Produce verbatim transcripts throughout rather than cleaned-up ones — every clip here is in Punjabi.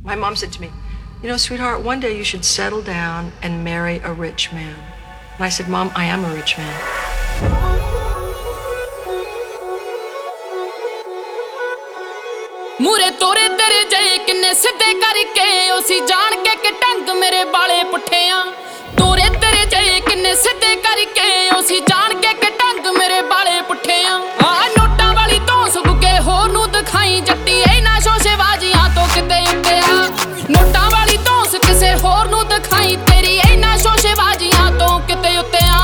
My mom said to me, you know, sweetheart, one day you should settle down and marry a rich man. And I said, Mom, I am a rich man. ਮੂਰੇ ਤੋਰੇ ਤੇਰੇ ਜਏ ਕਿੰਨੇ ਸਿੱਧੇ ਕਰਕੇ ਉਹ ਸੀ ਜਾਣ ਕੇ ਕਿ ਢੰਗ ਮੇਰੇ ਬਾਲੇ ਪੁੱਠਿਆਂ ਤੋਰੇ ਤੇਰੇ ਜਏ ਕਿੰਨੇ ਸਿੱਧੇ ਕਰਕੇ ਉਹ ਸੀ ਜਾਣ ਕੇ ਕਿ ਢੰਗ ਮੇਰੇ ਬਾਲੇ ਪੁੱਠਿਆਂ ਆ ਨੋਟਾਂ ਵਾਲੀ ਧੌਂਸ ਗੁੱਗੇ ਹੋਰ ਨੂੰ ਦਿਖਾਈ ਜੱਟੀ ਇਹਨਾਂ ਸ਼ੋਸ਼ੇਬਾਜ਼ੀਆਂ ਤੋਂ ਕਿਤੇ ਉੱਤੇ ਆ ਨੋਟਾਂ ਵਾਲੀ ਧੌਂਸ ਕਿਸੇ ਹੋਰ ਨੂੰ ਦਿਖਾਈ ਤੇਰੀ ਇਹਨਾਂ ਸ਼ੋਸ਼ੇਬਾਜ਼ੀਆਂ ਤੋਂ ਕਿਤੇ ਉੱਤੇ ਆ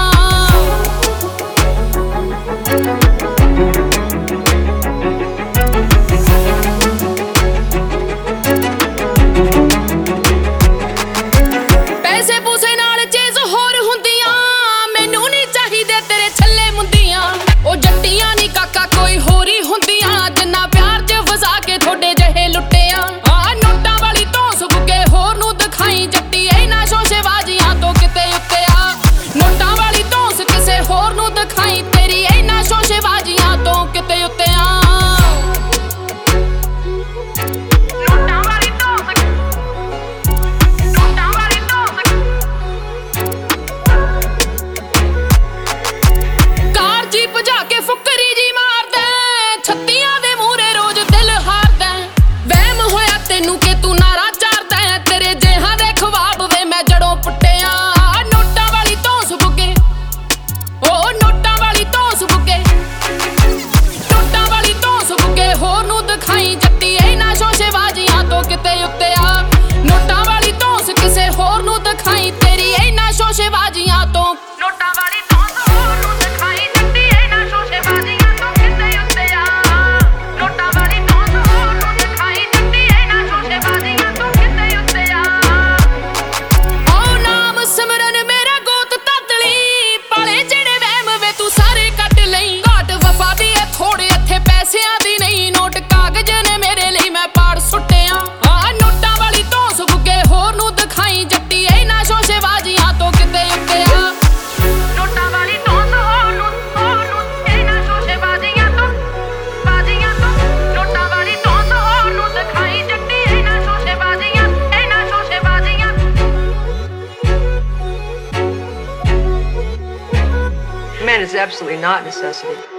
ਕੋਈ ਹੋਰੀ ਹੁੰਦੀਆਂ ਜਿੰਨਾ ਪਿਆਰ ਚ ਫਸਾ ਕੇ ਥੋੜੇ ਜਿਹੇ ਲੁੱਟਿਆ ਆ ਨੋਟਾਂ ਵਾਲੀ ਧੌਂਸ ਗੁੱਗੇ ਹੋਰ ਨੂੰ ਦਿਖਾਈ ਜੱਟੀ ਇਹਨਾਂ ਸ਼ੋਸ਼ੇਬਾਜ਼ੀਆਂ ਤੋਂ ਕਿਤੇ ਉੱਤੇ ਆ ਨੋਟਾਂ ਵਾਲੀ ਧੌਂਸ ਕਿਸੇ ਹੋਰ ਨੂੰ ਦਿਖਾਈ ਤੇਰੀ ਇਹਨਾਂ ਸ਼ੋਸ਼ੇਬਾਜ਼ੀਆਂ ਤੋਂ ਕਿਤੇ ਉੱਤੇ ਆ ਨੋਟਾਂ ਵਾਲੀ ਧੌਂਸ ਨੋਟਾਂ ਵਾਲੀ ਧੌਂਸ ਕਾਰ ਜੀ ਭਜਾ ਕੇ ਫੁੱਕਰੀ ਛੱਤੀਆਂ ਦੇ ਮੂਹਰੇ ਰੋਜ਼ ਦਿਲ ਹਾਰਦਾ ਵਹਿਮ ਹੋਇਆ ਤੈਨੂੰ ਕਿ ਤੂੰ ਨਾਰਾ ਚਾਰਦਾ ਤੇਰੇ ਜਿਹਾਂ ਦੇ ਖਵਾਬ ਵੇ ਮੈਂ ਜੜੋਂ ਪੁੱਟਿਆ ਨੋਟਾਂ ਵਾਲੀ ਧੌਂਸ ਬੁੱਗੇ ਓ ਨੋਟਾਂ ਵਾਲੀ ਧੌਂਸ ਬੁੱਗੇ ਨੋਟਾਂ ਵਾਲੀ ਧੌਂਸ ਬੁੱਗੇ ਹੋਰ ਨੂੰ ਦਿਖਾਈ ਜੱਟੀ ਇਹਨਾਂ ਸ਼ੋਸ਼ੇਬਾਜ਼ੀਆਂ ਤੋਂ ਕਿਤੇ ਉੱਤੇ ਆ ਨੋਟਾਂ ਵਾਲੀ ਧੌਂਸ ਕਿਸੇ ਹੋਰ ਨੂੰ ਦਿਖਾਈ ਤੇਰੀ ਇਹਨਾਂ ਸ਼ੋਸ਼ੇਬਾਜ਼ੀਆਂ ਤੋਂ ਨੋਟਾਂ ਵਾਲੀ ਧੌਂਸ ਹੋਰ ਨੂੰ ਦਿਖਾਈ ਜੱਟੀ ਇਹਨਾਂ ਸ਼ੋਸ਼ੇਬਾਜ਼ੀਆਂ ਥੋੜੇ ਇੱਥੇ ਪੈਸਿਆਂ ਦੀ ਨਹੀਂ ਨੋਟ ਕਾਗਜ਼ ਨੇ ਮੇਰੇ ਲਈ ਮੈਂ ਪਾੜ ਸੁੱਟਿਆ ਆ ਨੋਟਾਂ ਵਾਲੀ ਧੌਂਸ ਗੁੱਗੇ ਹੋਰ ਨੂੰ ਦਿਖਾਈ ਜੱਟੀ ਇਹਨਾਂ ਸ਼ੋਸ਼ੇਬਾਜ਼ੀਆਂ ਤੋਂ ਕਿਤੇ ਉੱਤੇ ਆ ਨੋਟਾਂ ਵਾਲੀ ਧੌਂਸ ਹੋਰ ਨੂੰ ਹੋਰ ਨੂੰ ਇਹਨਾਂ ਸ਼ੋਸ਼ੇਬਾਜ਼ੀਆਂ ਤੋਂ ਬਾਜ਼ੀਆਂ ਤੋਂ ਨੋਟਾਂ ਵਾਲੀ ਧੌਂਸ ਹੋਰ ਨੂੰ ਦਿਖਾਈ ਜੱਟੀ ਇਹਨਾਂ ਸ਼ੋਸ਼ੇਬਾਜ਼ੀਆਂ ਇਹਨਾਂ ਸ਼ੋਸ਼ੇਬਾਜ਼ੀਆਂ Man is absolutely not necessity.